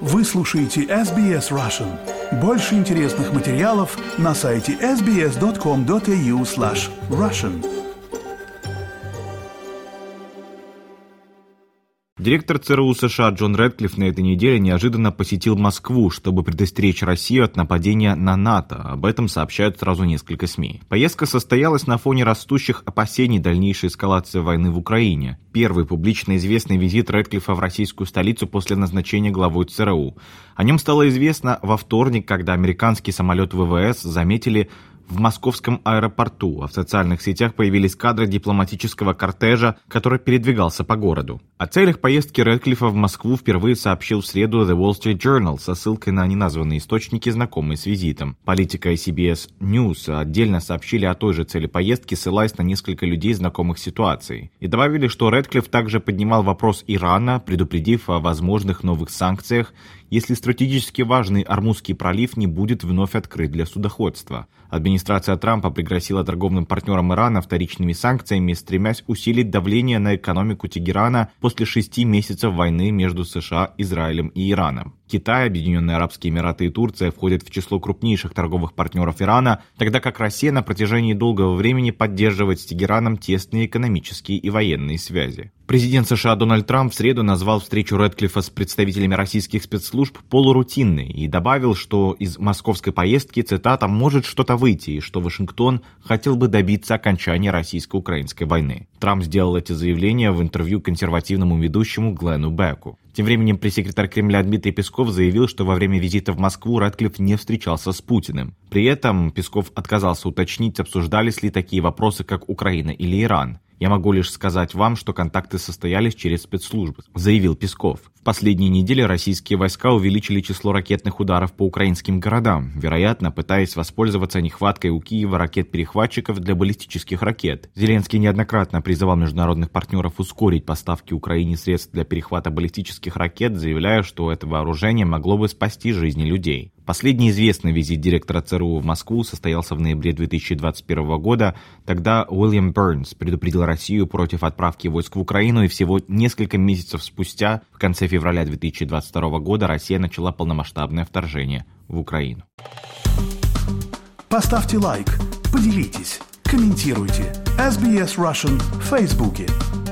Вы слушаете SBS Russian. Больше интересных материалов на сайте sbs.com.au/russian. Директор ЦРУ США Джон Рэдклифф на этой неделе неожиданно посетил Москву, чтобы предостеречь Россию от нападения на НАТО. Об этом сообщают сразу несколько СМИ. Поездка состоялась на фоне растущих опасений дальнейшей эскалации войны в Украине. Первый публично известный визит Рэдклиффа в российскую столицу после назначения главой ЦРУ. О нем стало известно во вторник, когда американский самолет ВВС заметили в московском аэропорту, а в социальных сетях появились кадры дипломатического кортежа, который передвигался по городу. О целях поездки Рэдклиффа в Москву впервые сообщил в среду The Wall Street Journal со ссылкой на неназванные источники, знакомые с визитом. Политика и CBS News отдельно сообщили о той же цели поездки, ссылаясь на несколько людей, знакомых с ситуацией. И добавили, что Рэдклифф также поднимал вопрос Ирана, предупредив о возможных новых санкциях, если стратегически важный Ормузский пролив не будет вновь открыт для судоходства. Администрация Трампа пригрозила торговым партнерам Ирана вторичными санкциями, стремясь усилить давление на экономику Тегерана после 6 месяцев войны между США, Израилем и Ираном. Китай, Объединенные Арабские Эмираты и Турция входят в число крупнейших торговых партнеров Ирана, тогда как Россия на протяжении долгого времени поддерживает с Тегераном тесные экономические и военные связи. Президент США Дональд Трамп в среду назвал встречу Рэдклиффа с представителями российских спецслужб полурутинной и добавил, что из московской поездки, цитата, «может что-то выйти», и что Вашингтон хотел бы добиться окончания российско-украинской войны. Трамп сделал эти заявления в интервью консервативному ведущему Гленну Беку. Тем временем пресс-секретарь Кремля Дмитрий Песков заявил, что во время визита в Москву Рэдклифф не встречался с Путиным. При этом Песков отказался уточнить, обсуждались ли такие вопросы, как Украина или Иран. «Я могу лишь сказать вам, что контакты состоялись через спецслужбы», заявил Песков. В последние недели российские войска увеличили число ракетных ударов по украинским городам, вероятно, пытаясь воспользоваться нехваткой у Киева ракет-перехватчиков для баллистических ракет. Зеленский неоднократно призывал международных партнеров ускорить поставки Украине средств для перехвата баллистических ракет, заявляя, что это вооружение могло бы спасти жизни людей. Последний известный визит директора ЦРУ в Москву состоялся в ноябре 2021 года. Тогда Уильям Бернс предупредил Россию против отправки войск в Украину, и всего несколько месяцев спустя, в конце февраля 2022 года, Россия начала полномасштабное вторжение в Украину. Поставьте лайк, поделитесь, комментируйте. SBS Russian в Фейсбуке.